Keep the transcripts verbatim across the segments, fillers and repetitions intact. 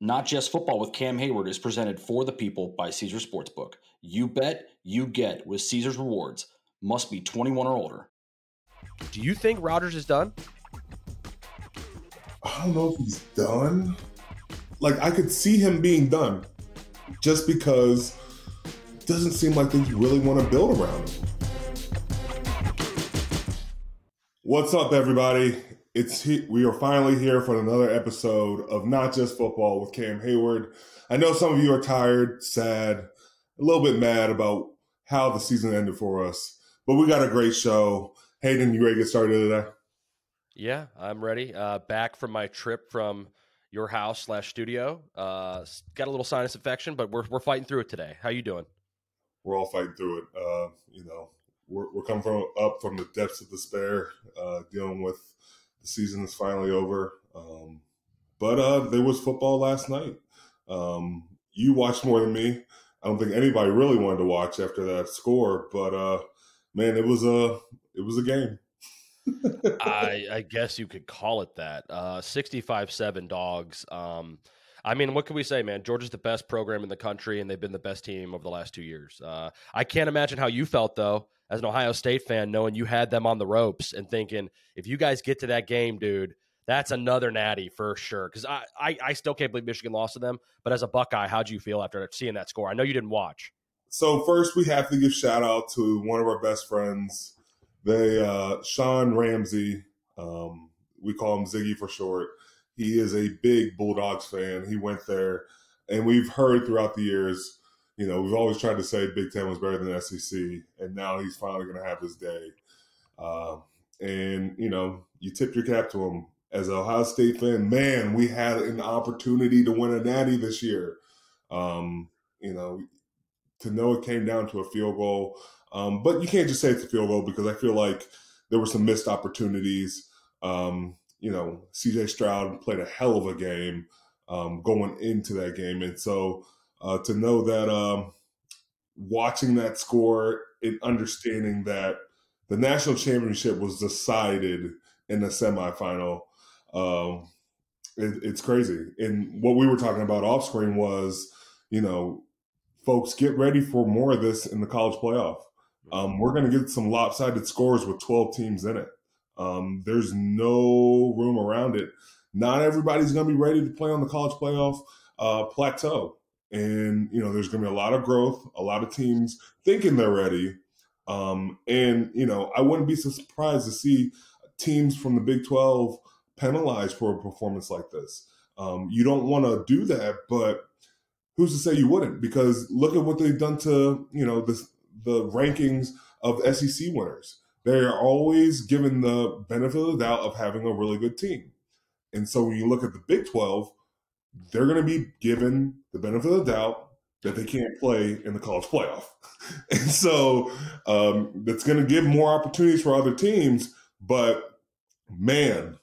Not Just Football with Cam Hayward is presented for the people by Caesars Sportsbook. You bet, you get with Caesars Rewards. Must be twenty-one or older. Do you think Rodgers is done? I don't know if he's done. Like, I could see him being done just because it doesn't seem like they really want to build around him. What's up, everybody? It's he- we are finally here for another episode of Not Just Football with Cam Hayward. I know some of you are tired, sad, a little bit mad about how the season ended for us, but we got a great show. Hayden, you ready to get started today? Yeah, I'm ready. Uh, back from my trip from your house slash studio. Uh, got a little sinus infection, but we're we're fighting through it today. How you doing? We're all fighting through it. Uh, you know, we're we're coming from up from the depths of despair, uh, dealing with the season is finally over. Um, but uh, there was football last night. Um, you watched more than me. I don't think anybody really wanted to watch after that score, but uh, man, it was a it was a game. I, I guess you could call it that. Uh, sixty-five seven dogs. Um, I mean, what can we say, man? Georgia's the best program in the country, and they've been the best team over the last two years. Uh, I can't imagine how you felt, though, as an Ohio State fan, knowing you had them on the ropes and thinking, if you guys get to that game, dude, that's another natty for sure. Because I, I, I still can't believe Michigan lost to them. But as a Buckeye, how'd you feel after seeing that score? I know you didn't watch. So first, we have to give shout out to one of our best friends. They uh, Sean Ramsey, um, we call him Ziggy for short. He is a big Bulldogs fan. He went there, and we've heard throughout the years, you know, we've always tried to say Big Ten was better than S E C, and now he's finally going to have his day. Uh, and, you know, you tip your cap to him. As an Ohio State fan, man, we had an opportunity to win a natty this year. Um, you know, to know it came down to a field goal. Um, but you can't just say it's a field goal because I feel like there were some missed opportunities. Um, you know, C J Stroud played a hell of a game um, going into that game. And so uh, to know that um, watching that score and understanding that the national championship was decided in the semifinal, um, it, it's crazy. And what we were talking about off screen was, you know, folks, get ready for more of this in the college playoff. Um, we're going to get some lopsided scores with twelve teams in it. Um, there's no room around it. Not everybody's going to be ready to play on the college playoff uh, plateau. And, you know, there's going to be a lot of growth, a lot of teams thinking they're ready. Um, and, you know, I wouldn't be so surprised to see teams from the Big twelve penalized for a performance like this. Um, you don't want to do that, but who's to say you wouldn't? Because look at what they've done to, you know, the, the rankings of S E C winners. They're always given the benefit of the doubt of having a really good team. And so when you look at the Big twelve, they're going to be given the benefit of the doubt that they can't play in the college playoff. And so um, that's going to give more opportunities for other teams. But, man,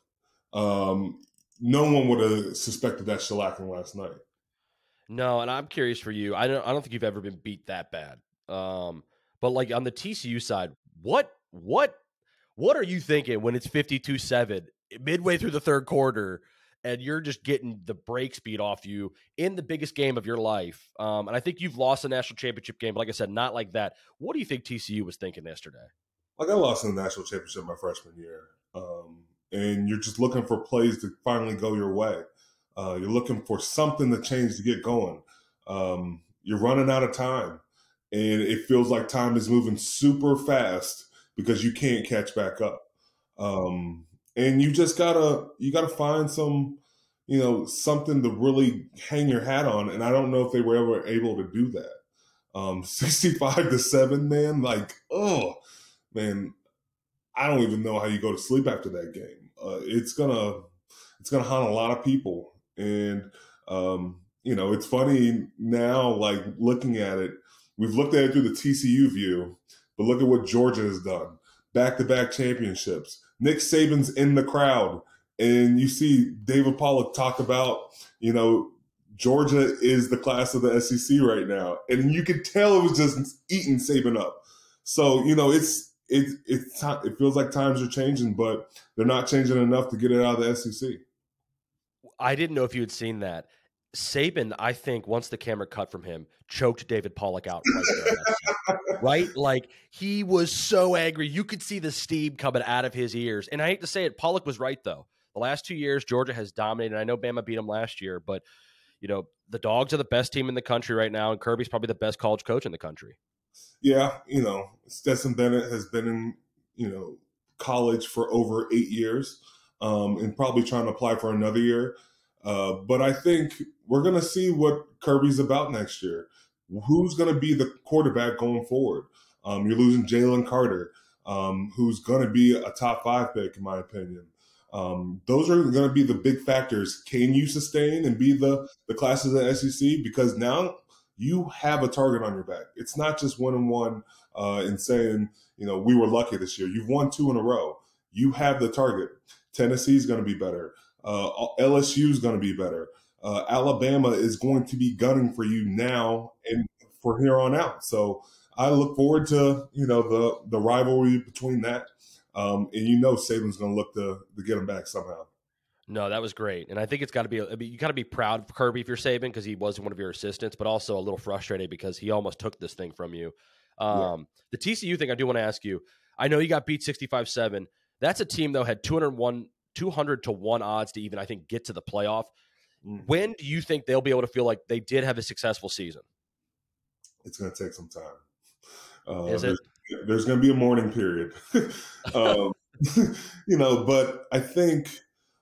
um, no one would have suspected that shellacking last night. No, and I'm curious for you. I don't I don't think you've ever been beat that bad. Um, but like on the T C U side, what what what are you thinking when it's fifty-two seven midway through the third quarter and you're just getting the brakes beat off you in the biggest game of your life? Um, and I think you've lost a national championship game, but like I said, not like that. What do you think T C U was thinking yesterday? Like I lost in the national championship my freshman year. Um, and you're just looking for plays to finally go your way. Uh, you're looking for something to change to get going. Um, you're running out of time, and it feels like time is moving super fast because you can't catch back up. Um, and you just gotta you gotta find some, you know, something to really hang your hat on. And I don't know if they were ever able to do that. Um, sixty-five to seven, man. Like, oh man, I don't even know how you go to sleep after that game. Uh, it's gonna it's gonna haunt a lot of people. And, um, you know, it's funny now, like looking at it, we've looked at it through the T C U view, but look at what Georgia has done. Back-to-back championships. Nick Saban's in the crowd. And you see David Pollack talk about, you know, Georgia is the class of the S E C right now. And you could tell it was just eating Saban up. So, you know, it's, it, it's, it feels like times are changing, but they're not changing enough to get it out of the S E C. I didn't know if you had seen that. Saban, I think, once the camera cut from him, choked David Pollock out right there in that seat. Right? Like, he was so angry. You could see the steam coming out of his ears. And I hate to say it, Pollock was right, though. The last two years, Georgia has dominated. I know Bama beat them last year, but, you know, the Dogs are the best team in the country right now, and Kirby's probably the best college coach in the country. Yeah, you know, Stetson Bennett has been in, you know, college for over eight years um, and probably trying to apply for another year. Uh, but I think we're going to see what Kirby's about next year. Who's going to be the quarterback going forward? Um, you're losing Jalen Carter, um, who's going to be a top five pick, in my opinion. Um, those are going to be the big factors. Can you sustain and be the, the class of the S E C? Because now you have a target on your back. It's not just one and one uh, and saying, you know, we were lucky this year. You've won two in a row. You have the target. Tennessee's going to be better. Uh, L S U is going to be better. Uh, Alabama is going to be gunning for you now and for here on out. So I look forward to, you know, the the rivalry between that. Um, and you know Saban's going to look to, to get him back somehow. No, that was great. And I think it's got to be, I mean, you got to be proud of Kirby if you're Saban because he was one of your assistants, but also a little frustrated because he almost took this thing from you. Um, yeah. The T C U thing, I do want to ask you. I know you got beat sixty-five seven. That's a team, though, had two hundred one, two hundred to one odds to even, I think, get to the playoff. Mm. When do you think they'll be able to feel like they did have a successful season? It's going to take some time. Uh, Is it? There's, there's going to be a mourning period. um, you know, but I think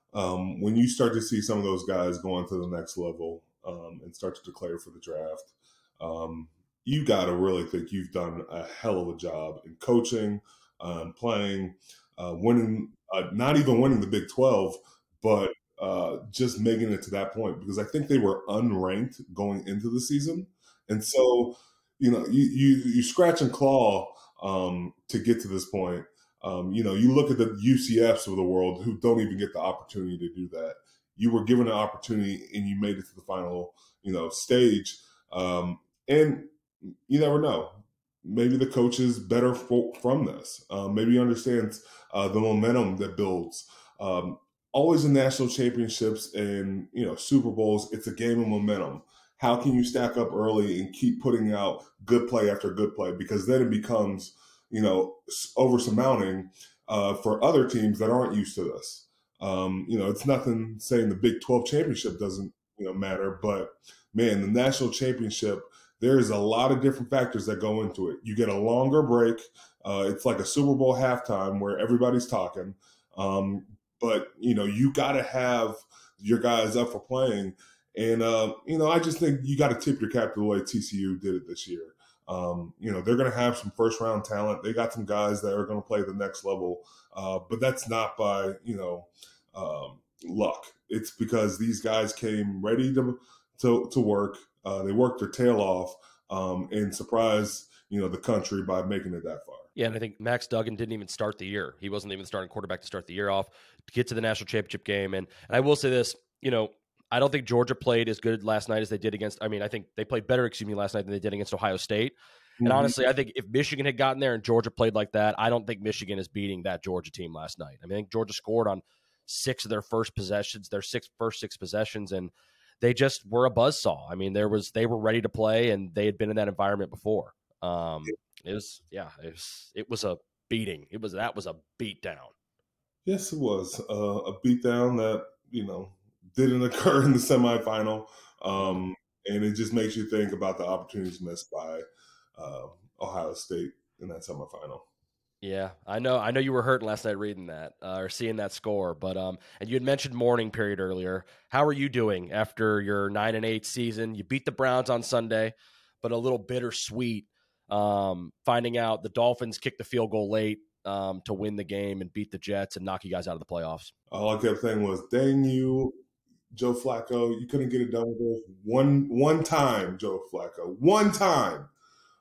um, when you start to see some of those guys go on to the next level um, and start to declare for the draft, um, you got to really think you've done a hell of a job in coaching, um, playing, uh, winning, uh, not even winning the Big twelve, but uh, just making it to that point. Because I think they were unranked going into the season. And so, you know, you you, you scratch and claw um, to get to this point. Um, you know, you look at the U C Fs of the world who don't even get the opportunity to do that. You were given an opportunity and you made it to the final, you know, stage. Um, and you never know. Maybe the coach is better for, from this. Um, maybe he understands uh, the momentum that builds. Um, always in national championships and, you know, Super Bowls, it's a game of momentum. How can you stack up early and keep putting out good play after good play? Because then it becomes, you know, over surmounting uh, for other teams that aren't used to this. Um, you know, it's nothing saying the Big twelve championship doesn't, you know, matter, but man, the national championship, there's a lot of different factors that go into it. You get a longer break. Uh, it's like a Super Bowl halftime where everybody's talking. Um, but, you know, you got to have your guys up for playing. And, uh, you know, I just think you got to tip your cap to the way T C U did it this year. Um, you know, they're going to have some first round talent. They got some guys that are going to play the next level. Uh, but that's not by, you know, um, luck. It's because these guys came ready to to, to work. Uh, they worked their tail off um, and surprised, you know, the country by making it that far. Yeah, and I think Max Duggan didn't even start the year. He wasn't even starting quarterback to start the year off to get to the national championship game. And, and I will say this, you know, I don't think Georgia played as good last night as they did against – I mean, I think they played better, excuse me, last night than they did against Ohio State. Mm-hmm. And honestly, I think if Michigan had gotten there and Georgia played like that, I don't think Michigan is beating that Georgia team last night. I mean, I think Georgia scored on six of their first possessions, their six first six possessions, and they just were a buzzsaw. I mean, there was they were ready to play, and they had been in that environment before. Um, it was – yeah, it was, it was a beating. It was That was a beatdown. Yes, it was uh, a beatdown that, you know, didn't occur in the semifinal, um, and it just makes you think about the opportunities missed by uh, Ohio State in that semifinal. Yeah, I know. I know you were hurting last night reading that uh, or seeing that score, but um, and you had mentioned mourning period earlier. How are you doing after your nine and eight season? You beat the Browns on Sunday, but a little bittersweet. Um, finding out the Dolphins kicked the field goal late um, to win the game and beat the Jets and knock you guys out of the playoffs. All I kept saying was, "Dang you, Joe Flacco! You couldn't get it done with us one one time, Joe Flacco, one time."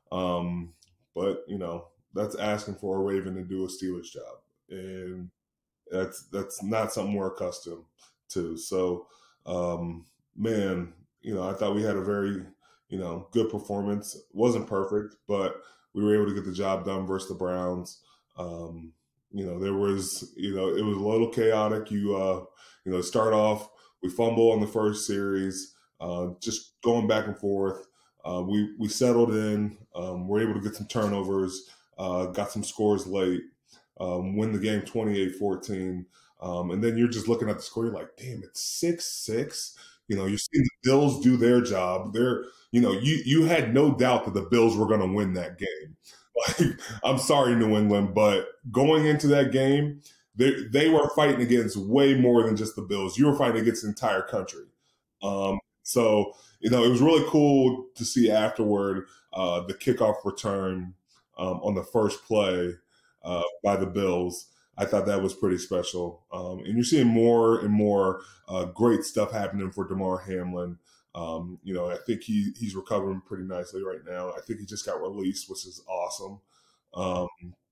Um, but you know, that's asking for a Raven to do a Steelers job, and that's that's not something we're accustomed to. So, um, man, you know, I thought we had a very, you know, good performance. Wasn't perfect, but we were able to get the job done versus the Browns. Um, you know, there was, you know, it was a little chaotic. You, uh, you know, start off, we fumble on the first series. uh, just going back and forth. Uh, we we settled in. Um, we're able to get some turnovers. Uh, got some scores late. Um, win the game twenty-eight fourteen. Um, and then you're just looking at the score. You're like, damn, it's six six. You know, you're seeing the Bills do their job. They're, you know, you you had no doubt that the Bills were going to win that game. Like, I'm sorry, New England, but going into that game, they they were fighting against way more than just the Bills. You were fighting against the entire country. Um, so, you know, it was really cool to see afterward uh, the kickoff return um, on the first play uh, by the Bills. I thought that was pretty special. Um, and you're seeing more and more uh, great stuff happening for Damar Hamlin. Um, you know, I think he he's recovering pretty nicely right now. I think he just got released, which is awesome. Um,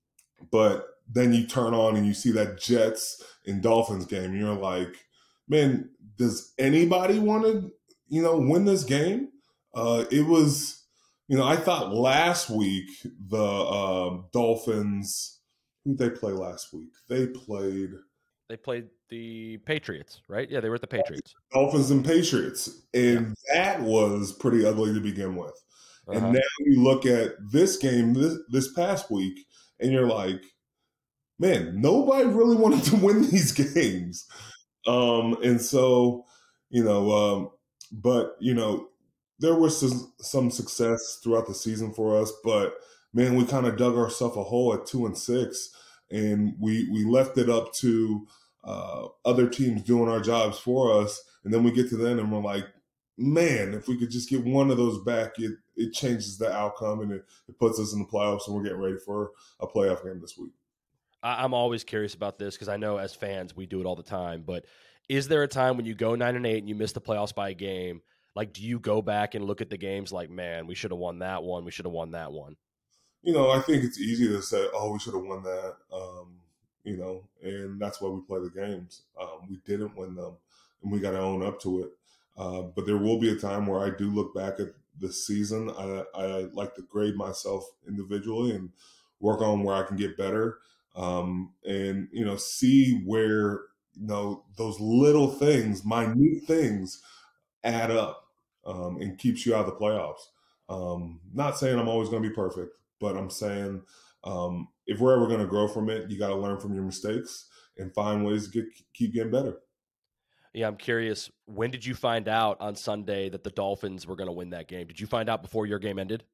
but then you turn on and you see that Jets and Dolphins game, and you're like, man, does anybody want to, you know, win this game? Uh, it was, you know, I thought last week the uh, Dolphins, who did they play last week? They played. They played the Patriots, right? Yeah, they were at the Patriots. Dolphins and Patriots. And yeah. That was pretty ugly to begin with. Uh-huh. And now you look at this game this, this past week, and you're like, man, nobody really wanted to win these games. Um, and so, you know, um, but, you know, there was some, some success throughout the season for us, but man, we kind of dug ourselves a hole at two and six, and we, we left it up to uh, other teams doing our jobs for us. And then we get to the end and we're like, man, if we could just get one of those back, it, it changes the outcome, and it, it puts us in the playoffs, and we're getting ready for a playoff game this week. I'm always curious about this because I know as fans we do it all the time, but is there a time when you go nine and eight and you miss the playoffs by a game? Like, do you go back and look at the games like, man, we should have won that one, we should have won that one? You know, I think it's easy to say, oh, we should have won that, um, you know, and that's why we play the games. Um, we didn't win them, and we got to own up to it. Uh, but there will be a time where I do look back at the season. I, I like to grade myself individually and work on where I can get better. Um, and, you know, see where, you know, those little things, minute things add up um, and keeps you out of the playoffs. Um, not saying I'm always going to be perfect, but I'm saying um, if we're ever going to grow from it, you got to learn from your mistakes and find ways to get, keep getting better. Yeah, I'm curious, when did you find out on Sunday that the Dolphins were going to win that game? Did you find out before your game ended?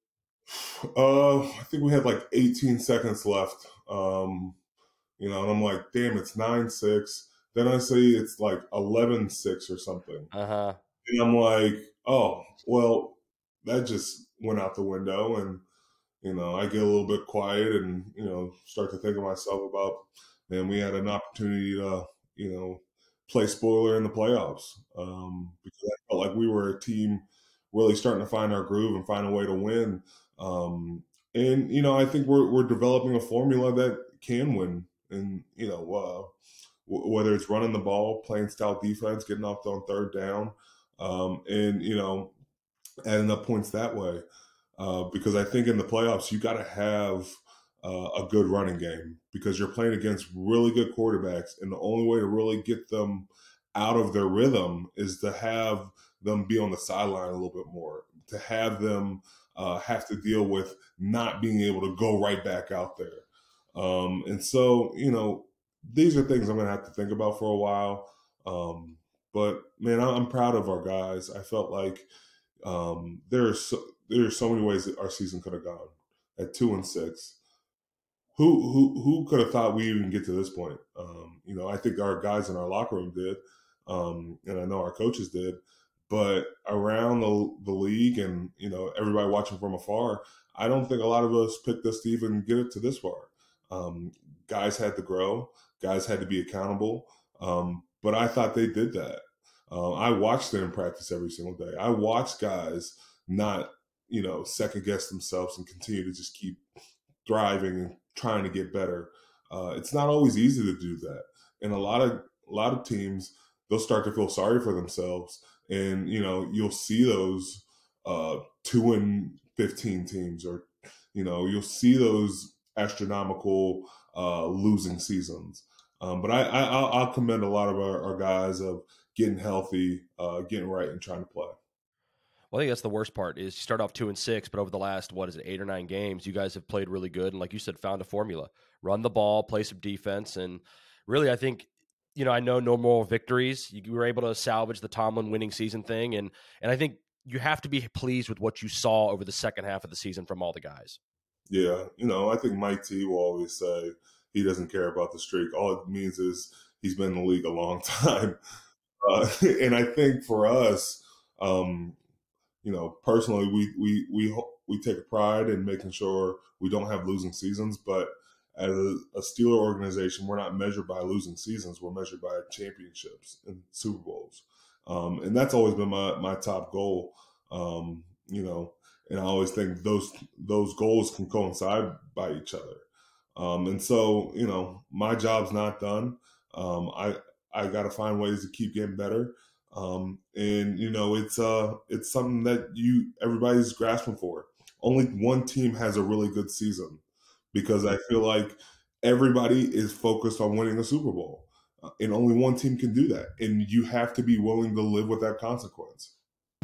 Uh, I think we had like eighteen seconds left. Um, you know, and I'm like, damn, it's nine six. Then I say it's like eleven six or something. Uh-huh. And I'm like, oh, well, that just went out the window. And, you know, I get a little bit quiet and, you know, start to think of myself about, man, we had an opportunity to, you know, play spoiler in the playoffs. Um, because I felt like we were a team really starting to find our groove and find a way to win. Um, and, you know, I think we're we're developing a formula that can win. And, you know, uh, w- whether it's running the ball, playing stout defense, getting off on third down, um, and, you know, adding up points that way. Uh, because I think in the playoffs, you got to have uh, a good running game because you're playing against really good quarterbacks. And the only way to really get them out of their rhythm is to have them be on the sideline a little bit more, to have them uh, have to deal with not being able to go right back out there. Um, and so, you know, these are things I'm going to have to think about for a while. Um, but, man, I'm proud of our guys. I felt like um, there are so, there are so many ways that our season could have gone at two and six. Who who who could have thought we even get to this point? Um, you know, I think our guys in our locker room did, um, and I know our coaches did. But around the the league and, you know, everybody watching from afar, I don't think a lot of us picked us to even get it to this far. Um, guys had to grow. Guys had to be accountable. Um, but I thought they did that. Uh, I watched them practice every single day. I watched guys not, you know, second guess themselves and continue to just keep thriving and trying to get better. Uh, it's not always easy to do that. And a lot of a lot of teams, they'll start to feel sorry for themselves. And, you know, you'll see those uh, two and fifteen teams, or, you know, you'll see those astronomical uh, losing seasons. Um, but I, I, I'll commend a lot of our, our guys of getting healthy, uh, getting right, and trying to play. Well, I think that's the worst part is you start off two and six, but over the last, what is it, eight or nine games, you guys have played really good. And like you said, found a formula, run the ball, play some defense. And really, I think, you know, I know no moral victories. You were able to salvage the Tomlin winning season thing. And, and I think you have to be pleased with what you saw over the second half of the season from all the guys. Yeah. You know, I think Mike T will always say he doesn't care about the streak. All it means is he's been in the league a long time. Uh, and I think for us, um, you know, personally, we we we we take a pride in making sure we don't have losing seasons. But as a, a Steeler organization, we're not measured by losing seasons. We're measured by championships and Super Bowls, um, and that's always been my my top goal. Um, you know, and I always think those those goals can coincide by each other. Um, and so, you know, my job's not done. Um, I I got to find ways to keep getting better. Um, and you know, it's uh, it's something that you everybody's grasping for. Only one team has a really good season because I feel like everybody is focused on winning the Super Bowl, uh, and only one team can do that. And you have to be willing to live with that consequence.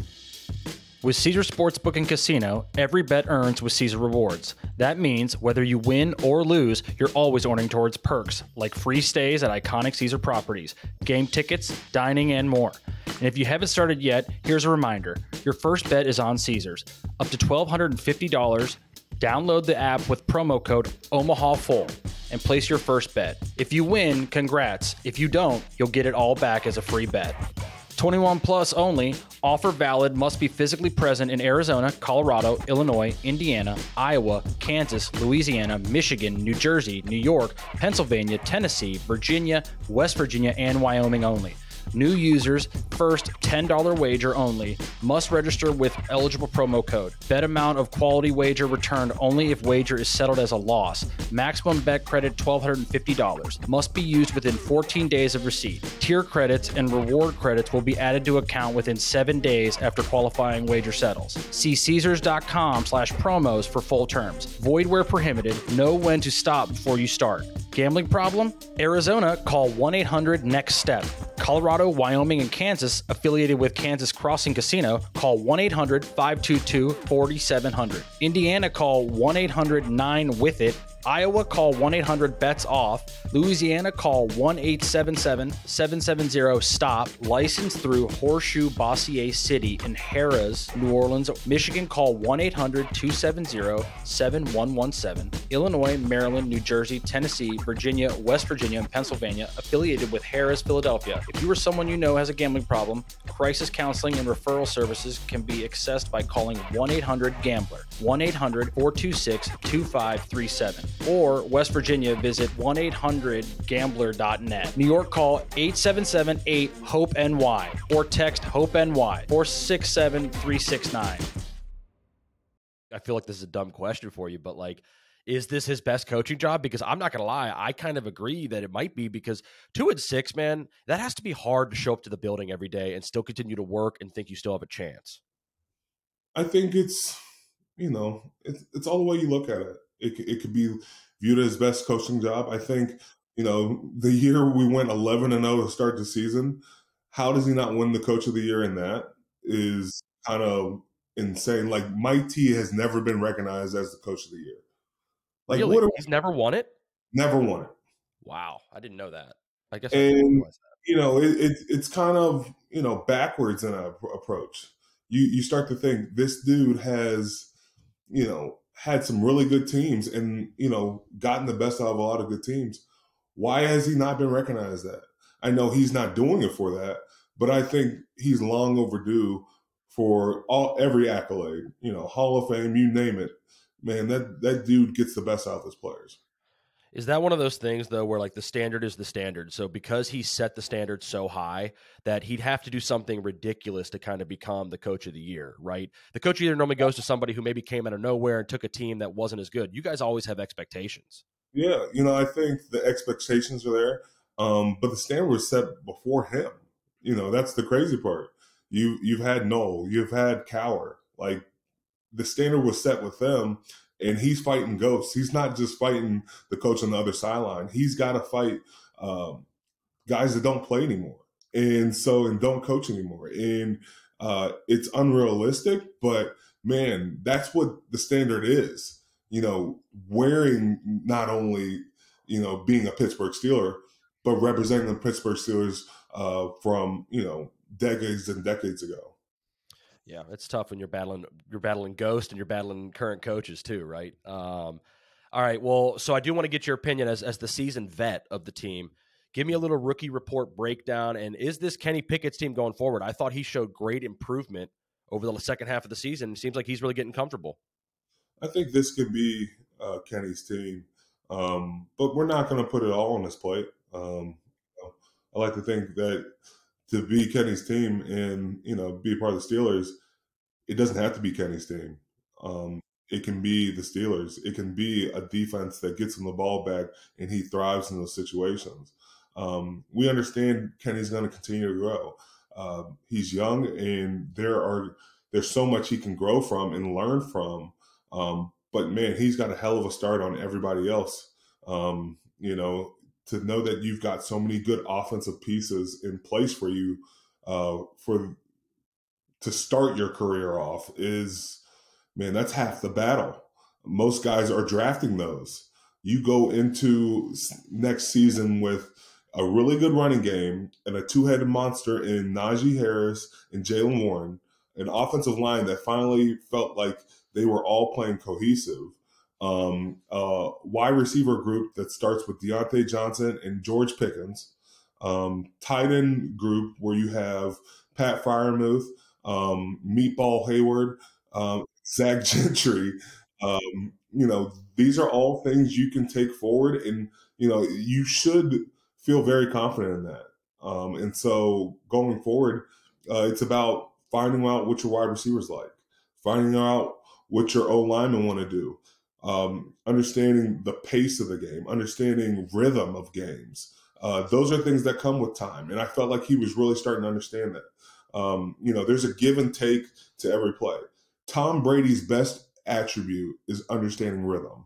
With Caesars Sportsbook and Casino, every bet earns with Caesar Rewards. That means whether you win or lose, you're always earning towards perks, like free stays at iconic Caesar properties, game tickets, dining, and more. And if you haven't started yet, here's a reminder. Your first bet is on Caesars. Up to one thousand two hundred fifty dollars, download the app with promo code Omaha Full and place your first bet. If you win, congrats. If you don't, you'll get it all back as a free bet. twenty-one plus only. Offer valid. Must be physically present in Arizona, Colorado, Illinois, Indiana, Iowa, Kansas, Louisiana, Michigan, New Jersey, New York, Pennsylvania, Tennessee, Virginia, West Virginia, and Wyoming only. New users, first ten dollars wager only. Must register with eligible promo code. Bet amount of quality wager returned only if wager is settled as a loss. Maximum bet credit one thousand two hundred fifty dollars. Must be used within fourteen days of receipt. Tier credits and reward credits will be added to account within seven days after qualifying wager settles. See Caesars.com slash promos for full terms. Void where prohibited. Know when to stop before you start. Gambling problem? Arizona, call one eight hundred next step. Colorado, Wyoming, and Kansas, affiliated with Kansas Crossing Casino, call one eight hundred five two two four seven zero zero. Indiana, call one eight hundred nine with it. Iowa, call one eight hundred bets off. Louisiana, call one eight seven seven seven seven zero stop. Licensed through Horseshoe Bossier City in Harrah's, New Orleans. Michigan, call one eight hundred two seven zero seven one one seven. Illinois, Maryland, New Jersey, Tennessee, Virginia, West Virginia, and Pennsylvania, affiliated with Harrah's, Philadelphia. If you or someone you know has a gambling problem, crisis counseling and referral services can be accessed by calling one eight hundred gambler, one eight hundred four two six two five three seven. Or West Virginia, visit one eight hundred gambler dot net. New York, call eight seven seven eight hope N Y or text HOPE-NY four six seven three six nine. I feel like this is a dumb question for you, but like, is this his best coaching job? Because I'm not going to lie, I kind of agree that it might be, because two and six, man, that has to be hard to show up to the building every day and still continue to work and think you still have a chance. I think it's, you know, it's, it's all the way you look at it. It, it could be viewed as best coaching job. I think, you know, the year we went eleven and oh to start the season, how does he not win the coach of the year in that is kind of insane. Like, Mike T has never been recognized as the coach of the year. Like, really? what are, He's never won it? Never won it. Wow. I didn't know that. I guess I and, didn't realize that. You know, it, it, it's kind of, you know, backwards in an approach. You, you start to think this dude has, you know, had some really good teams and, you know, gotten the best out of a lot of good teams. Why has he not been recognized that? I know he's not doing it for that, but I think he's long overdue for all every accolade, you know, Hall of Fame, you name it. Man, that, that dude gets the best out of his players. Is that one of those things, though, where like the standard is the standard? So because he set the standard so high that he'd have to do something ridiculous to kind of become the coach of the year, right? The coach of the year normally goes to somebody who maybe came out of nowhere and took a team that wasn't as good. You guys always have expectations. Yeah, you know, I think the expectations are there, um, but the standard was set before him. You know, that's the crazy part. You, you've had Noel, you've had Cowher. Like, the standard was set with them. And he's fighting ghosts. He's not just fighting the coach on the other sideline. He's got to fight um, guys that don't play anymore, and so and don't coach anymore. And Uh, it's unrealistic, but man, that's what the standard is. You know, wearing not only, you know, being a Pittsburgh Steeler, but representing the Pittsburgh Steelers uh, from, you know, decades and decades ago. Yeah, it's tough when you're battling you're battling ghosts and you're battling current coaches too, right? Um, all right, well, so I do want to get your opinion as as the seasoned vet of the team. Give me a little rookie report breakdown, and is this Kenny Pickett's team going forward? I thought he showed great improvement over the second half of the season. It seems like he's really getting comfortable. I think this could be uh, Kenny's team, um, but we're not going to put it all on his plate. Um, you know, I like to think that to be Kenny's team and, you know, be a part of the Steelers, it doesn't have to be Kenny's team. Um, it can be the Steelers. It can be a defense that gets him the ball back and he thrives in those situations. Um, we understand Kenny's going to continue to grow. Uh, he's young, and there are there's so much he can grow from and learn from. Um, but man, he's got a hell of a start on everybody else. Um, you know, to know that you've got so many good offensive pieces in place for you uh, for to start your career off is, man, that's half the battle. Most guys are drafting those. You go into next season with a really good running game and a two-headed monster in Najee Harris and Jaylen Warren, an offensive line that finally felt like they were all playing cohesive. Um, uh, wide receiver group that starts with Deontay Johnson and George Pickens. Um, tight end group where you have Pat Freiermuth, um, Meatball Hayward, um, Zach Gentry. Um, you know, these are all things you can take forward, and, you know, you should feel very confident in that. Um, and so going forward, uh, it's about finding out what your wide receivers like, finding out what your O-linemen want to do, um, understanding the pace of the game, understanding rhythm of games. Uh, those are things that come with time. And I felt like he was really starting to understand that. Um, you know, there's a give and take to every play. Tom Brady's best attribute is understanding rhythm.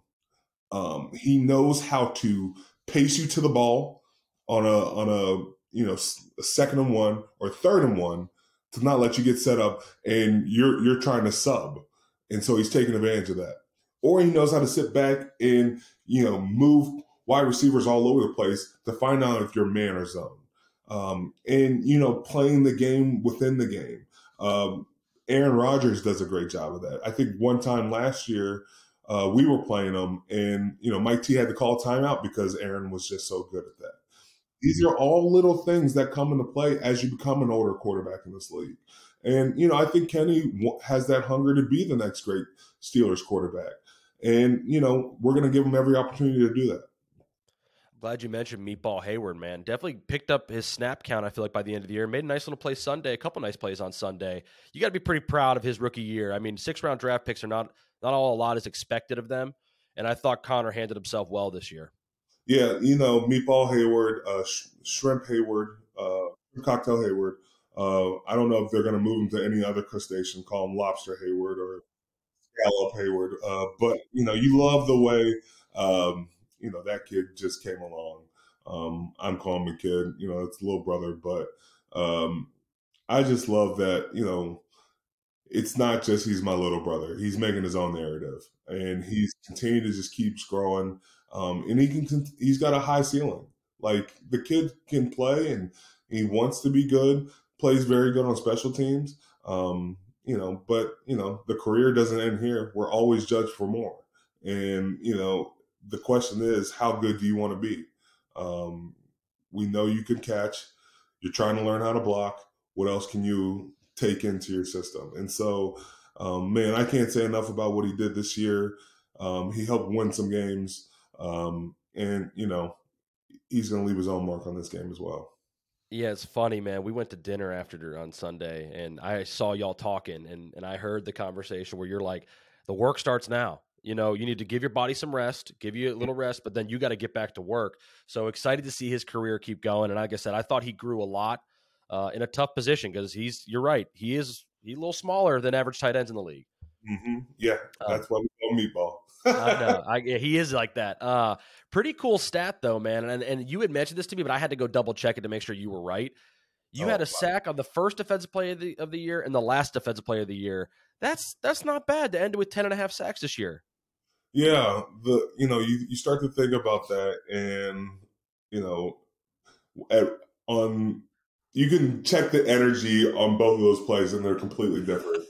Um, he knows how to pace you to the ball on a on a you know a second and one or third and one to not let you get set up and you're you're trying to sub, and so he's taking advantage of that. Or he knows how to sit back and you know move wide receivers all over the place to find out if you're man or zone, um, and you know playing the game within the game. Um, Aaron Rodgers does a great job of that. I think one time last year. Uh, we were playing them, and you know Mike T had to call timeout because Aaron was just so good at that. These are all little things that come into play as you become an older quarterback in this league. And you know I think Kenny has that hunger to be the next great Steelers quarterback, and you know we're going to give him every opportunity to do that. Glad you mentioned Meatball Hayward, man. Definitely picked up his snap count, I feel like, by the end of the year. Made a nice little play Sunday, a couple nice plays on Sunday. You got to be pretty proud of his rookie year. I mean, six-round draft picks are not not all a lot is expected of them, and I thought Connor handled himself well this year. Yeah, you know, Meatball Hayward, uh, sh- Shrimp Hayward, uh, Cocktail Hayward. Uh, I don't know if they're going to move him to any other crustacean, call him Lobster Hayward or Scallop Hayward. Uh, but, you know, you love the way, um, you know, that kid just came along. Um, I'm calling him a kid, you know, it's a little brother. But um, I just love that, you know, it's not just he's my little brother. He's making his own narrative. And he's continuing to just keeps growing. Um, and he can he's got a high ceiling. Like, the kid can play, and he wants to be good, plays very good on special teams. Um, you know, but, you know, the career doesn't end here. We're always judged for more. And, you know, the question is, how good do you want to be? Um, we know you can catch. You're trying to learn how to block. What else can you take into your system? And so, um, man, I can't say enough about what he did this year. Um, he helped win some games. Um, and, you know, he's going to leave his own mark on this game as well. Yeah, it's funny, man. We went to dinner after on Sunday, and I saw y'all talking, and, and I heard the conversation where you're like, the work starts now. You know, you need to give your body some rest, give you a little rest, but then you got to get back to work. So excited to see his career keep going. And like I said, I thought he grew a lot uh, in a tough position because he's, you're right, he is he's a little smaller than average tight ends in the league. Mm-hmm. Yeah, that's um, why we call Meatball. I know. I, yeah, he is like that. Uh, pretty cool stat, though, man. And and you had mentioned this to me, but I had to go double check it to make sure you were right. You Oh, had a wow. sack on the first defensive player of the, of the year and the last defensive player of the year. That's that's not bad to end with ten and a half sacks this year. Yeah, the you know you, you start to think about that, and you know, at, on you can check the energy on both of those plays, and they're completely different.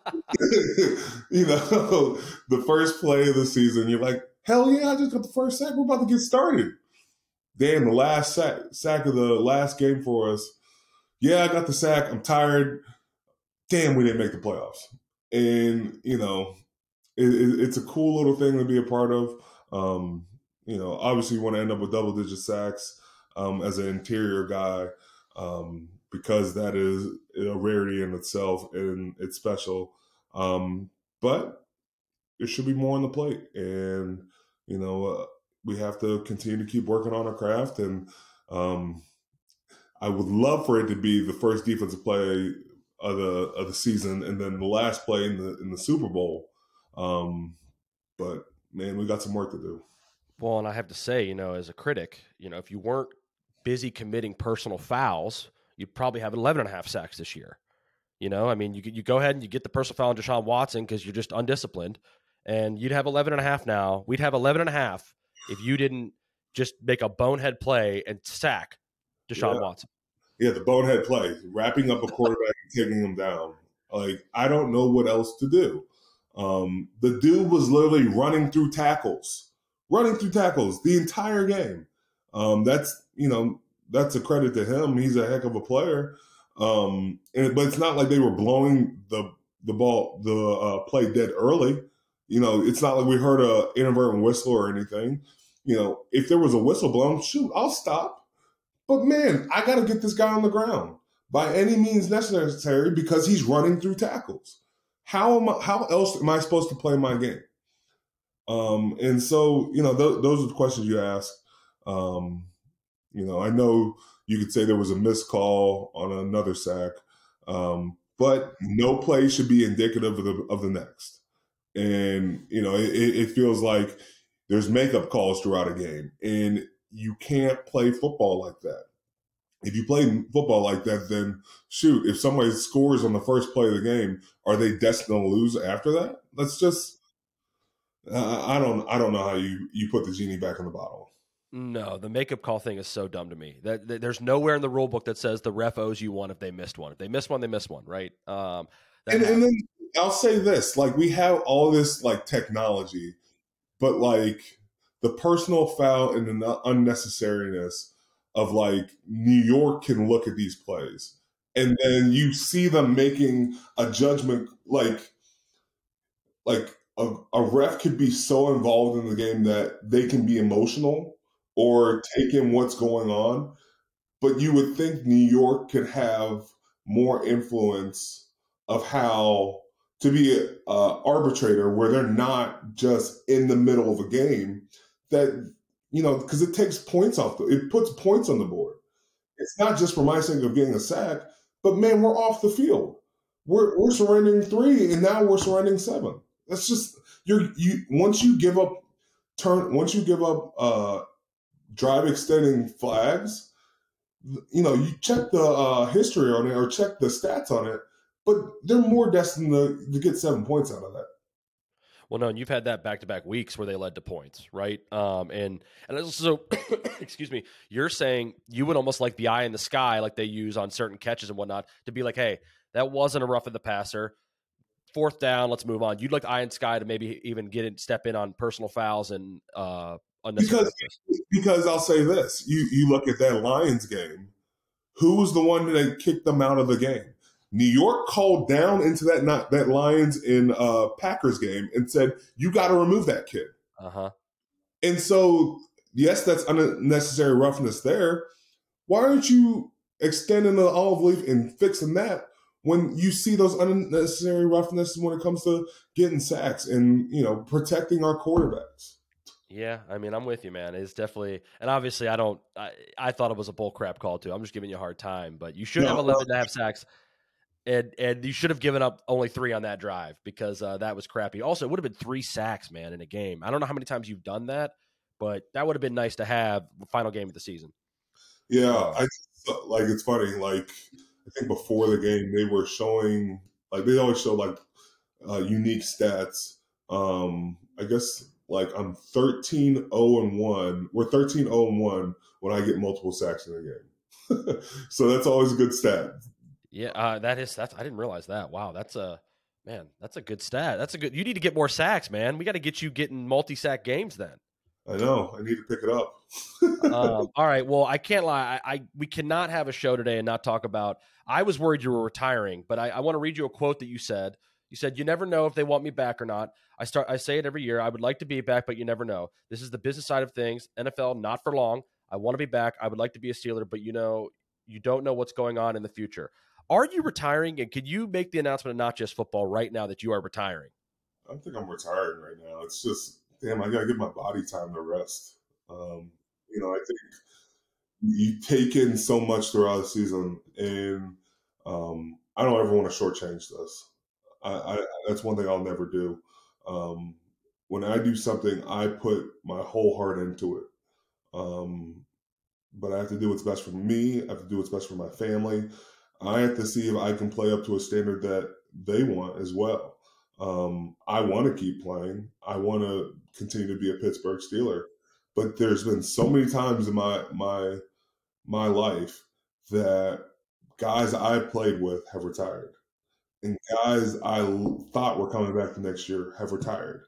You know, the first play of the season, you're like, hell yeah, I just got the first sack. We're about to get started. Damn, the last sack sack of the last game for us. Yeah, I got the sack. I'm tired. Damn, we didn't make the playoffs. And you know, it, it, it's a cool little thing to be a part of. Um, you know, obviously you want to end up with double digit sacks um, as an interior guy um, because that is a rarity in itself and it's special. Um, but there should be more on the plate, and you know, uh, we have to continue to keep working on our craft. And um, I would love for it to be the first defensive play of the of the season, and then the last play in the in the Super Bowl. Um, but man, we got some work to do. Well, and I have to say, you know, as a critic, you know, if you weren't busy committing personal fouls, you'd probably have eleven and a half sacks this year. You know, I mean, you you go ahead and you get the personal foul on Deshaun Watson because you're just undisciplined, and you'd have eleven and a half now. We'd have eleven and a half if you didn't just make a bonehead play and sack Deshaun Yeah. Watson. Yeah, the bonehead play, wrapping up a quarterback and taking him down. Like, I don't know what else to do. Um, the dude was literally running through tackles, running through tackles the entire game. Um, that's, you know, that's a credit to him. He's a heck of a player. Um, and, but it's not like they were blowing the the ball, the uh, play dead early. You know, it's not like we heard a inadvertent whistle or anything. You know, if there was a whistle blown, shoot, I'll stop. But man, I got to get this guy on the ground by any means necessary because he's running through tackles. How am I, how else am I supposed to play my game? Um, and so, you know, th- those are the questions you ask. Um, you know, I know you could say there was a missed call on another sack, um, but no play should be indicative of the of the next. And you know, it, it feels like there's makeup calls throughout a game, and you can't play football like that. If you play football like that, then shoot, if somebody scores on the first play of the game, are they destined to lose after that? Let's just, uh, I don't, I don't know how you, you put the genie back in the bottle. No, the makeup call thing is so dumb to me. That, that there's nowhere in the rule book that says the ref owes you one if they missed one. If they missed one, they missed one, right? Um, that And, and then I'll say this, like we have all this like technology, but like the personal foul and the unnecessariness of like New York can look at these plays and then you see them making a judgment like like a, a ref could be so involved in the game that they can be emotional or take in what's going on. But you would think New York could have more influence of how to be an arbitrator where they're not just in the middle of a game that, you know, because it takes points off, the, it puts points on the board. It's not just for my sake of getting a sack, but man, we're off the field. We're we're surrendering three, and now we're surrendering seven. That's just you're you. Once you give up turn, once you give up uh, drive extending flags, you know you check the uh, history on it or check the stats on it, but they're more destined to, to get seven points out of that. Well, no, and you've had that back-to-back weeks where they led to points, right? Um, and and also, excuse me, you're saying you would almost like the eye in the sky, like they use on certain catches and whatnot, to be like, hey, that wasn't a rough of the passer. Fourth down, let's move on. You'd like the eye in the sky to maybe even get in, step in on personal fouls and uh, unnecessary. Because because I'll say this: you you look at that Lions game, who was the one that kicked them out of the game? New York called down into that not that Lions in uh, Packers game and said, you got to remove that kid. Uh-huh. And so, yes, that's unnecessary roughness there. Why aren't you extending the olive leaf and fixing that when you see those unnecessary roughness when it comes to getting sacks and, you know, protecting our quarterbacks? Yeah, I mean, I'm with you, man. It's definitely, and obviously I don't, I, I thought it was a bull crap call too. I'm just giving you a hard time, but you should No, have eleven and a half sacks. And and you should have given up only three on that drive because uh, that was crappy. Also, it would have been three sacks, man, in a game. I don't know how many times you've done that, but that would have been nice to have the final game of the season. Yeah, I So, like, it's funny. Like, I think before the game, they were showing, like, they always show, like, uh, unique stats. Um, I guess, like, I'm thirteen oh and one. We're thirteen oh and one when I get multiple sacks in a game. So that's always a good stat. Yeah, uh, that is, that's, I didn't realize that. Wow. That's a, man, that's a good stat. That's a good, you need to get more sacks, man. We got to get you getting multi-sack games then. I know. I need to pick it up. um, all right. Well, I can't lie. I, I we cannot have a show today and not talk about. I was worried you were retiring, but I, I want to read you a quote that you said. You said, "You never know if they want me back or not. I start. I say it every year. I would like to be back, but you never know. This is the business side of things. N F L, not for long. I want to be back. I would like to be a Steeler, but you know, you don't know what's going on in the future. Are you retiring? And could you make the announcement of Not Just Football right now that you are retiring? I think I'm retiring right now. It's just, damn, I got to give my body time to rest. Um, you know, I think you take in so much throughout the season, and um, I don't ever want to shortchange this. I, I, that's one thing I'll never do. Um, when I do something, I put my whole heart into it. Um, but I have to do what's best for me. I have to do what's best for my family. I have to see if I can play up to a standard that they want as well. Um, I want to keep playing. I want to continue to be a Pittsburgh Steeler. But there's been so many times in my my my life that guys I played with have retired, and guys I thought were coming back the next year have retired.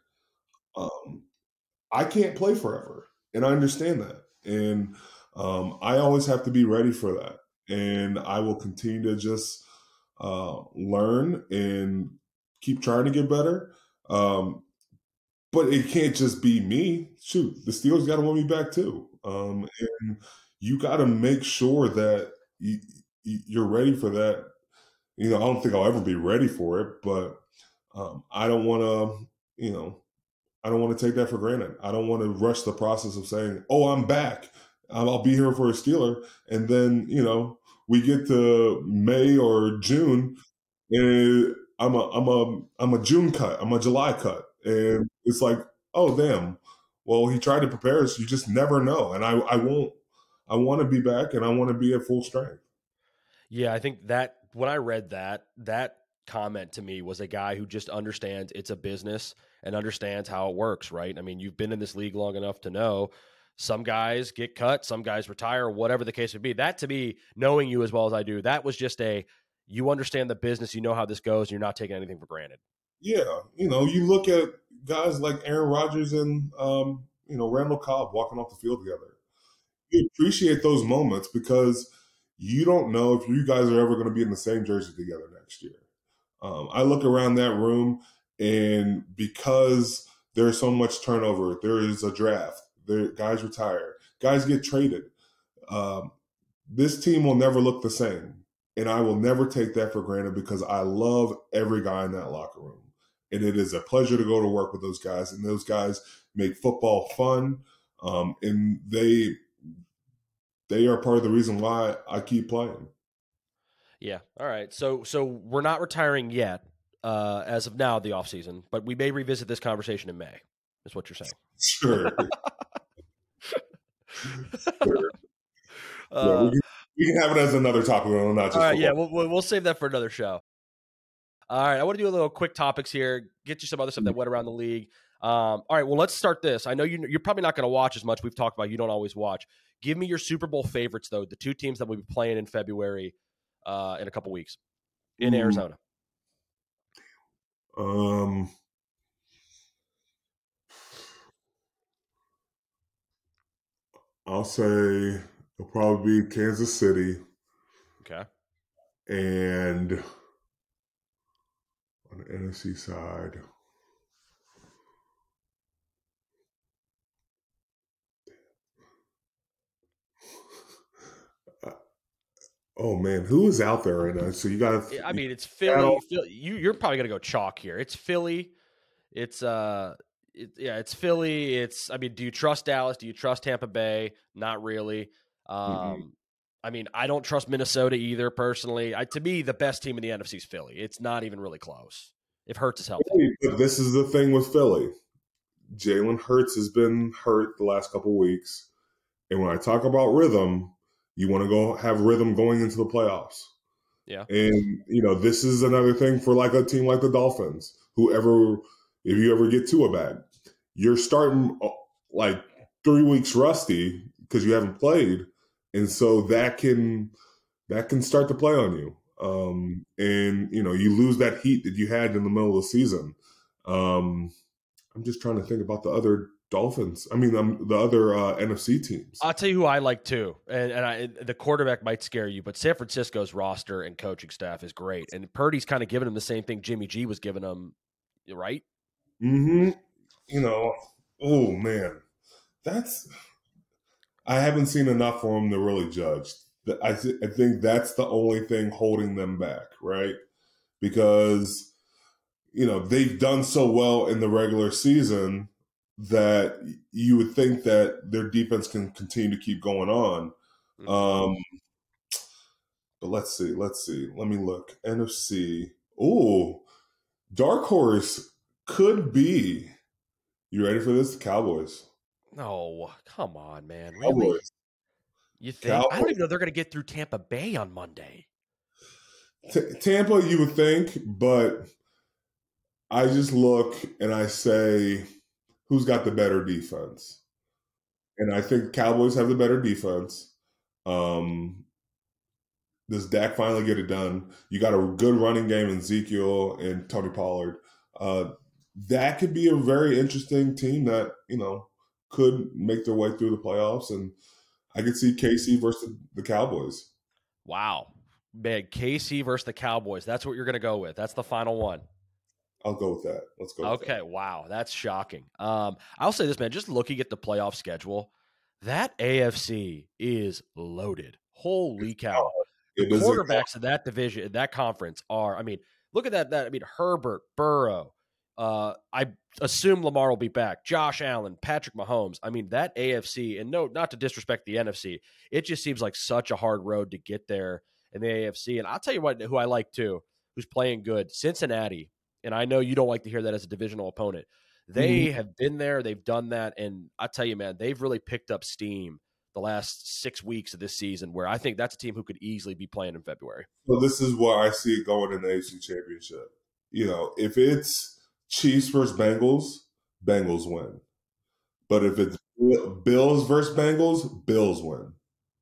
Um, I can't play forever, and I understand that, and um, I always have to be ready for that. And I will continue to just uh, learn and keep trying to get better. Um, but it can't just be me. Shoot, the Steelers got to want me back too. Um, and you got to make sure that you, you're ready for that. You know, I don't think I'll ever be ready for it, but um, I don't want to, you know, I don't want to take that for granted. I don't want to rush the process of saying, oh, I'm back. I'll be here for a Steeler. And then, you know, we get to May or June and I'm a, I'm a, I'm a June cut. I'm a July cut. And it's like, oh, damn. Well, he tried to prepare us. You just never know. And I, I won't, I want to be back and I want to be at full strength. Yeah, I think that when I read that, that comment to me was a guy who just understands it's a business and understands how it works, right? I mean, you've been in this league long enough to know some guys get cut, some guys retire, whatever the case would be. That, to me, knowing you as well as I do, that was just a, you understand the business, you know how this goes, and you're not taking anything for granted. Yeah, you know, you look at guys like Aaron Rodgers and, um, you know, Randall Cobb walking off the field together. You appreciate those moments because you don't know if you guys are ever going to be in the same jersey together next year. Um, I look around that room, and because there's so much turnover, there is a draft. There, guys retire. Guys get traded. Um, this team will never look the same, and I will never take that for granted because I love every guy in that locker room. And it is a pleasure to go to work with those guys, and those guys make football fun, um, and they they are part of the reason why I keep playing. Yeah. All right. So so we're not retiring yet uh, as of now, the offseason, but we may revisit this conversation in May, is what you're saying. Sure. Sure. Uh, yeah, we, can, we can have it as another topic. Not just all right. football. Yeah, we'll, we'll save that for another show. All right. I want to do a little quick topics here, get you some other stuff that went around the league. Um, all right. Well, let's start this. I know you, you're probably not going to watch as much. We've talked about you don't always watch. Give me your Super Bowl favorites, though, the two teams that will be playing in February uh, in a couple weeks in Ooh. Arizona. Um, I'll say it'll probably be Kansas City. Okay. And on the N F C side, oh man, who is out there right now? So you got to. I mean, it's Philly. Philly you, you're probably going to go chalk here. It's Philly. It's uh, it, yeah, it's Philly. It's. I mean, do you trust Dallas? Do you trust Tampa Bay? Not really. Um, mm-hmm. I mean, I don't trust Minnesota either personally. I, to me, the best team in the N F C is Philly. It's not even really close. If Hurts is healthy, but this is the thing with Philly. Jalen Hurts has been hurt the last couple of weeks, and when I talk about rhythm, You want to go have rhythm going into the playoffs. Yeah. And, you know, this is another thing for like a team like the Dolphins, whoever, if you ever get to a bag, you're starting like three weeks rusty because you haven't played. And so that can, that can start to play on you. Um, and, you know, you lose that heat that you had in the middle of the season. Um, I'm just trying to think about the other Dolphins. I mean, um, the other uh, N F C teams. I'll tell you who I like too, and and I, the quarterback might scare you, but San Francisco's roster and coaching staff is great, and Purdy's kind of giving him the same thing Jimmy G was giving him, right? Mm-hmm. You know, oh man, that's I haven't seen enough for him to really judge. I th- I think that's the only thing holding them back, right? Because you know they've done so well in the regular season that you would think that their defense can continue to keep going on. Mm-hmm. Um, but let's see, let's see. Let me look. N F C. Oh, dark horse could be. You ready for this? The Cowboys. No, come on, man. Really? Cowboys. You think? Cowboys. I don't even know they're going to get through Tampa Bay on Monday. T- Tampa, you would think, but I just look and I say, who's got the better defense? And I think Cowboys have the better defense. Um, does Dak finally get it done? You got a good running game in Ezekiel and Tony Pollard. Uh, that could be a very interesting team that, you know, could make their way through the playoffs. And I could see K C versus the Cowboys. Wow. Man, K C versus the Cowboys. That's what you're going to go with. That's the final one. I'll go with that. Let's go with okay, that. Wow. That's shocking. Um, I'll say this, man, just looking at the playoff schedule, that A F C is loaded. Holy cow. The quarterbacks of that division, that conference are, I mean, look at that. That I mean, Herbert, Burrow, uh, I assume Lamar will be back, Josh Allen, Patrick Mahomes. I mean, that A F C, and no, not to disrespect the N F C, it just seems like such a hard road to get there in the A F C. And I'll tell you what, who I like too, who's playing good, Cincinnati. And I know you don't like to hear that as a divisional opponent. They mm-hmm. have been there, they've done that, and I tell you, man, they've really picked up steam the last six weeks of this season, where I think that's a team who could easily be playing in February. Well, this is where I see it going in the A F C Championship. You know, if it's Chiefs versus Bengals, Bengals win. But if it's Bills versus Bengals, Bills win.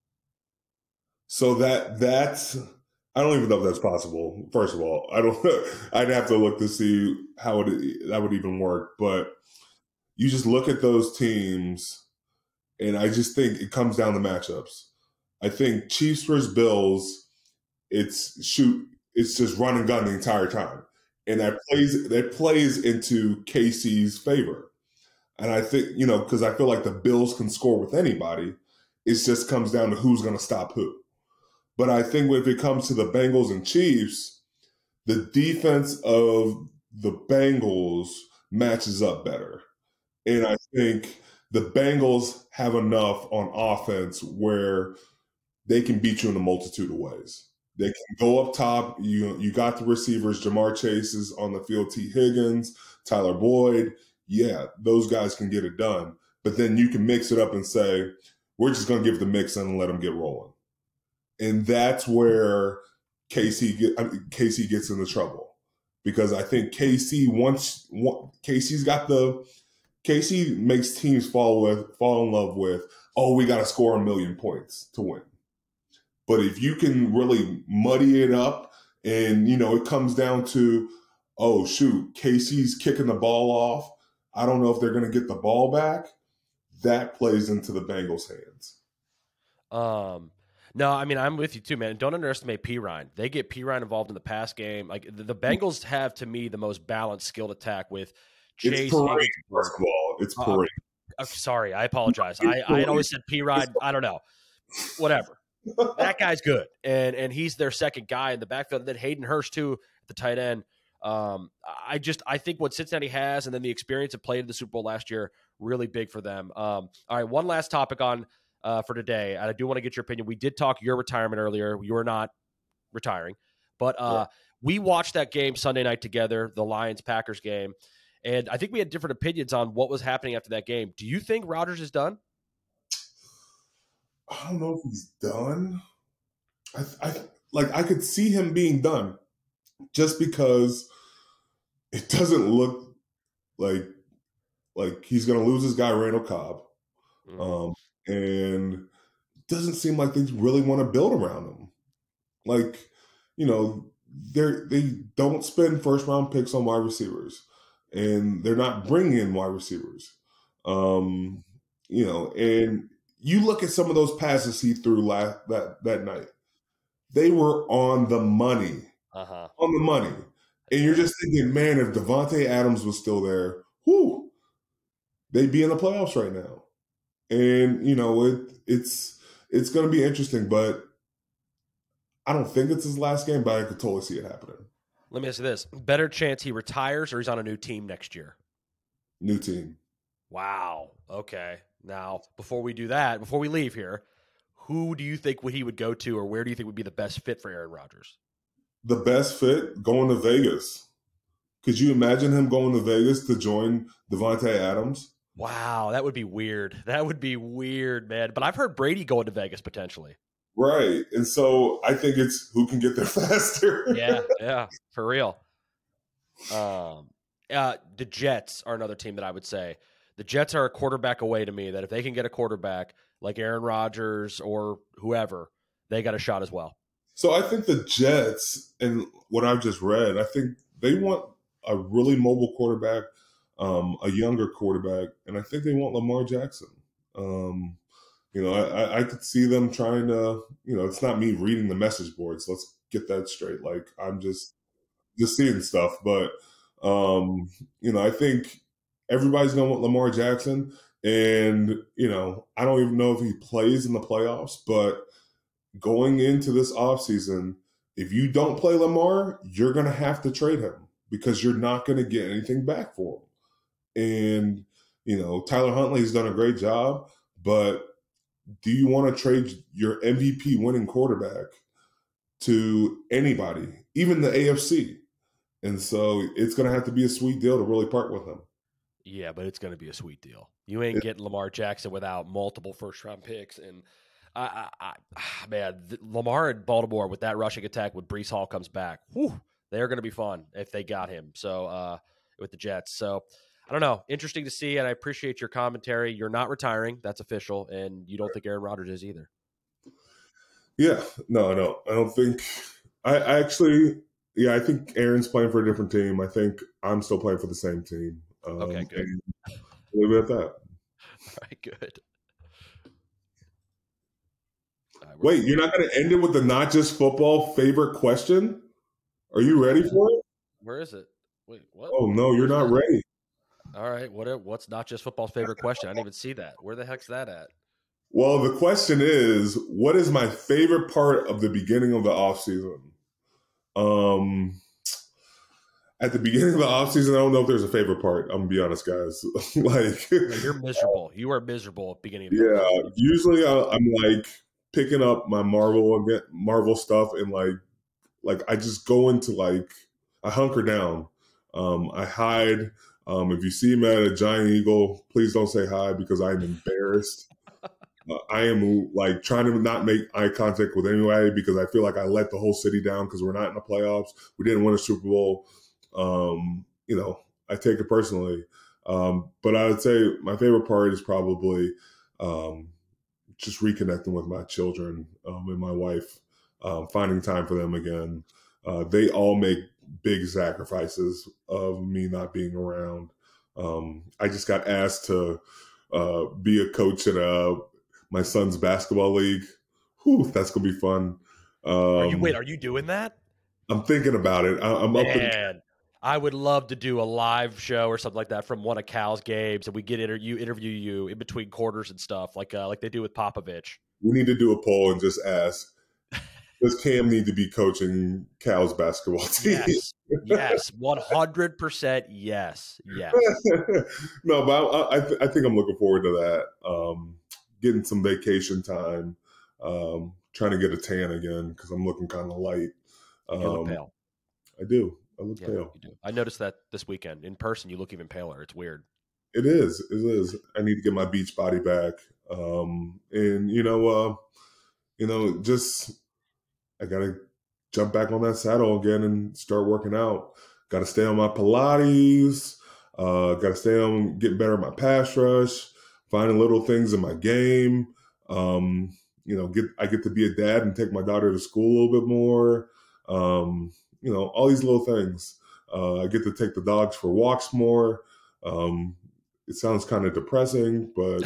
So that that's I don't even know if that's possible. First of all, I don't. I'd have to look to see how it that would even work. But you just look at those teams, and I just think it comes down to matchups. I think Chiefs versus Bills, it's shoot, it's just run and gun the entire time, and that plays that plays into K C's favor. And I think you know because I feel like the Bills can score with anybody. It just comes down to who's going to stop who. But I think if it comes to the Bengals and Chiefs, the defense of the Bengals matches up better. And I think the Bengals have enough on offense where they can beat you in a multitude of ways. They can go up top. You you got the receivers, Jamar Chase is on the field, T. Higgins, Tyler Boyd. Yeah, those guys can get it done. But then you can mix it up and say, we're just going to give the mix and let them get rolling. And that's where K C get, I mean, K C gets into trouble because I think K C wants K C's got the K C makes teams fall with fall in love with, oh, we got to score a million points to win. But if you can really muddy it up, and you know it comes down to, oh shoot, K C's kicking the ball off. I don't know if they're going to get the ball back. That plays into the Bengals' hands. Um. No, I mean, I'm with you too, man. Don't underestimate Pirine. They get Pirine involved in the pass game. Like the, the Bengals have, to me, the most balanced skilled attack with Chase. It's parade, first of all. It's parade. Uh, uh, sorry, I apologize. I, I had always said Pirine. I don't know. Whatever. That guy's good. And and he's their second guy in the backfield. And then Hayden Hurst, too, at the tight end. Um, I just I think what Cincinnati has and then the experience of playing in the Super Bowl last year, really big for them. Um, all right, one last topic on – Uh, for today. I do want to get your opinion. We did talk your retirement earlier. You were not retiring, but uh, yeah. we watched that game Sunday night together, the Lions-Packers game, and I think we had different opinions on what was happening after that game. Do you think Rodgers is done? I don't know if he's done. I, I like I could see him being done, just because it doesn't look like like he's going to lose his guy Randall Cobb, Mm. um, and doesn't seem like they really want to build around him. Like, you know, they they don't spend first round picks on wide receivers, and they're not bringing in wide receivers. Um, you know, and you look at some of those passes he threw last that that night. They were on the money, Uh-huh. on the money, and you're just thinking, man, if Davante Adams was still there, whoo, they'd be in the playoffs right now. And you know, it it's it's going to be interesting, but I don't think it's his last game, but I could totally see it happening. Let me ask you this. Better chance he retires or he's on a new team next year? New team. Wow. Okay. Now, before we do that, before we leave here, who do you think he would go to, or where do you think would be the best fit for Aaron Rodgers? The best fit, going to Vegas. Could you imagine him going to Vegas to join Davante Adams? Wow, that would be weird. That would be weird, man. But I've heard Brady going to Vegas potentially. Right. And so I think it's who can get there faster. yeah, yeah, for real. Um, uh, the Jets are another team that I would say. The Jets are a quarterback away to me, that if they can get a quarterback like Aaron Rodgers or whoever, they got a shot as well. So I think the Jets, and what I've just read, I think they want a really mobile quarterback, um, a younger quarterback, and I think they want Lamar Jackson. Um, you know, I, I could see them trying to, you know, it's not me reading the message boards. Let's get that straight. Like, I'm just just seeing stuff. But, um, you know, I think everybody's going to want Lamar Jackson. And, you know, I don't even know if he plays in the playoffs, but going into this offseason, if you don't play Lamar, you're going to have to trade him because you're not going to get anything back for him. And, you know, Tyler Huntley's done a great job, but do you want to trade your M V P winning quarterback to anybody, even the A F C? And so it's going to have to be a sweet deal to really part with him. Yeah, but it's going to be a sweet deal. You ain't getting Lamar Jackson without multiple first-round picks. And, I, I, I man, Lamar in Baltimore with that rushing attack when Breece Hall comes back, whew, they're going to be fun if they got him. So uh, with the Jets. So I don't know. Interesting to see, and I appreciate your commentary. You're not retiring. That's official, and you don't think Aaron Rodgers is either. Yeah. No, no. I don't think – I actually – yeah, I think Aaron's playing for a different team. I think I'm still playing for the same team. Um, okay, good. Leave it at that. All right, good. Right, Wait, you're not going to end it with the not just football favorite question? Are you ready for it? Where is it? Wait, what? Oh, no, you're not ready. All right, what? What's not just football's favorite question? I didn't even see that. Where the heck's that at? Well, the question is, what is my favorite part of the beginning of the offseason? Um, at the beginning of the offseason, I don't know if there's a favorite part. I'm going to be honest, guys. like, no, you're miserable. You are miserable at the beginning of the yeah, offseason. Usually I, I'm like picking up my Marvel Marvel stuff and like, like I just go into like, I hunker down. Um, I hide. Um, if you see me at a giant eagle, please don't say hi because I'm embarrassed. Uh, I am like trying to not make eye contact with anybody because I feel like I let the whole city down because we're not in the playoffs. We didn't win a Super Bowl. Um, you know, I take it personally. Um, but I would say my favorite part is probably um, just reconnecting with my children um, and my wife, um, finding time for them again. Uh, they all make big sacrifices of me not being around. Um, I just got asked to uh, be a coach in a my son's basketball league. Whew, that's gonna be fun. Um, are you wait? Are you doing that? I'm thinking about it. I, I'm Man, up. In- I would love to do a live show or something like that from one of Cal's games, and we get inter- you interview you in between quarters and stuff, like uh, like they do with Popovich. We need to do a poll and just ask: does Cam need to be coaching Cal's basketball team? Yes, yes, one hundred percent. Yes, yes. No, but I, I, th- I think I'm looking forward to that. Um, getting some vacation time, um, trying to get a tan again because I'm looking kind of light. Um, You look pale. I do. I look Yeah, pale. you do. I noticed that this weekend. In person, you look even paler. It's weird. It is. It is. I need to get my beach body back. Um, and you know, uh, you know, just I gotta jump back on that saddle again and start working out. Got to stay on my Pilates. Uh, got to stay on getting better at my pass rush. Finding little things in my game. Um, you know, get I get to be a dad and take my daughter to school a little bit more. Um, you know, all these little things. Uh, I get to take the dogs for walks more. Um, it sounds kind of depressing, but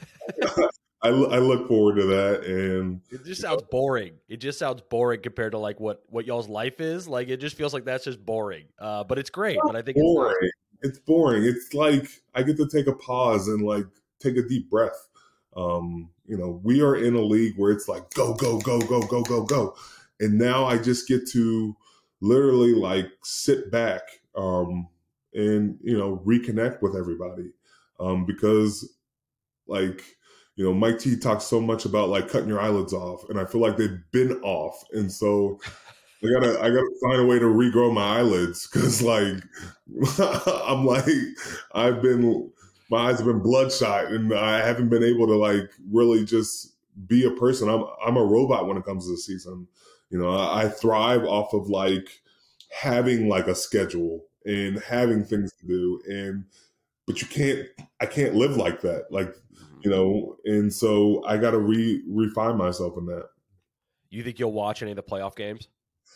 I, I look forward to that. And it just sounds know, boring. It just sounds boring compared to like what, what y'all's life is. Like, it just feels like that's just boring. Uh, but it's great. But I think boring. it's It's boring. It's like I get to take a pause and like take a deep breath. Um, you know, we are in a league where it's like go, go, go, go, go, go, go. And now I just get to literally like sit back um, and, you know, reconnect with everybody. Um, because like, you know, Mike T talks so much about like cutting your eyelids off, and I feel like they've been off. And so I gotta, I gotta find a way to regrow my eyelids because like, I'm like, I've been, my eyes have been bloodshot and I haven't been able to like really just be a person. I'm, I'm a robot when it comes to the season. You know, I, I thrive off of like having like a schedule and having things to do. And, but you can't, I can't live like that. Like, you know, and so I got to re refine myself in that. You think you'll watch any of the playoff games?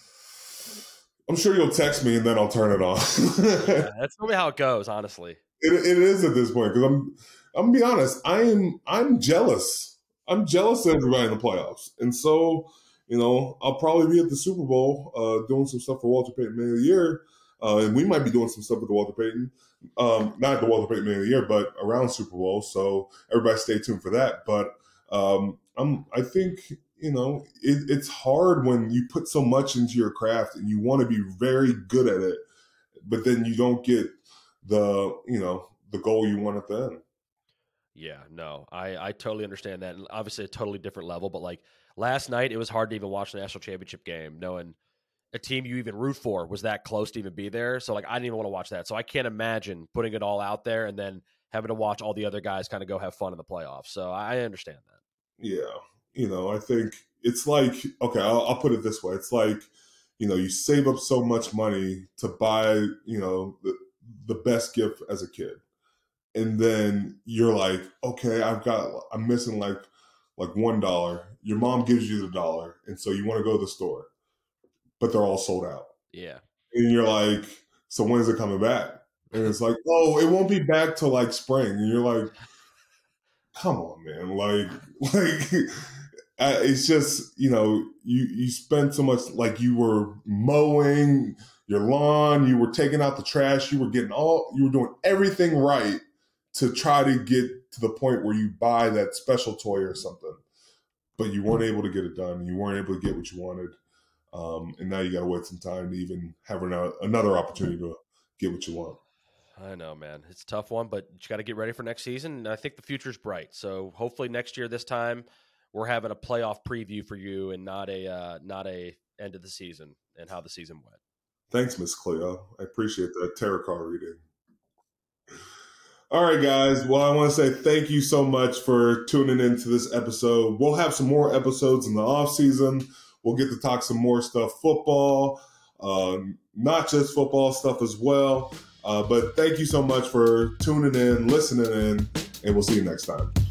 I'm sure you'll text me and then I'll turn it on. Yeah, that's probably how it goes, honestly. It, it is at this point because I'm, I'm gonna be honest. I am, I'm jealous. I'm jealous of everybody in the playoffs, and so you know, I'll probably be at the Super Bowl uh, doing some stuff for Walter Payton Man of the Year, uh, and we might be doing some stuff with the Walter Payton, um, not at the Walter Payton Man of the Year, but around Super Bowl. So everybody, stay tuned for that. But um, I'm, I think. You know, it, it's hard when you put so much into your craft and you want to be very good at it, but then you don't get the, you know, the goal you want at the end. Yeah, no, I, I totally understand that. And obviously a totally different level, but like last night, it was hard to even watch the national championship game, knowing a team you even root for was that close to even be there. So like, I didn't even want to watch that. So I can't imagine putting it all out there and then having to watch all the other guys kind of go have fun in the playoffs. So I understand that. Yeah. You know, I think it's like, okay, I'll, I'll put it this way. It's like, you know, you save up so much money to buy, you know, the, the best gift as a kid. And then you're like, okay, I've got, I'm missing like, like one dollar. Your mom gives you the dollar. And so you want to go to the store, but they're all sold out. Yeah. And you're like, so when is it coming back? And it's like, oh, it won't be back till like spring. And you're like, come on, man. Like, like, Uh, it's just, you know, you, you spend so much, like you were mowing your lawn, you were taking out the trash, you were getting all, you were doing everything right to try to get to the point where you buy that special toy or something, but you weren't able to get it done. You weren't able to get what you wanted. Um, and now you got to wait some time to even have another, another opportunity to get what you want. I know, man. It's a tough one, but you got to get ready for next season. And I think the future's bright. So hopefully next year, this time, we're having a playoff preview for you and not a uh, not a end of the season and how the season went. Thanks, Miss Cleo. I appreciate that tarot card reading. All right, guys. Well, I want to say thank you so much for tuning into this episode. We'll have some more episodes in the off season. We'll get to talk some more stuff, football, um, not just football stuff as well. Uh, but thank you so much for tuning in, listening in, and we'll see you next time.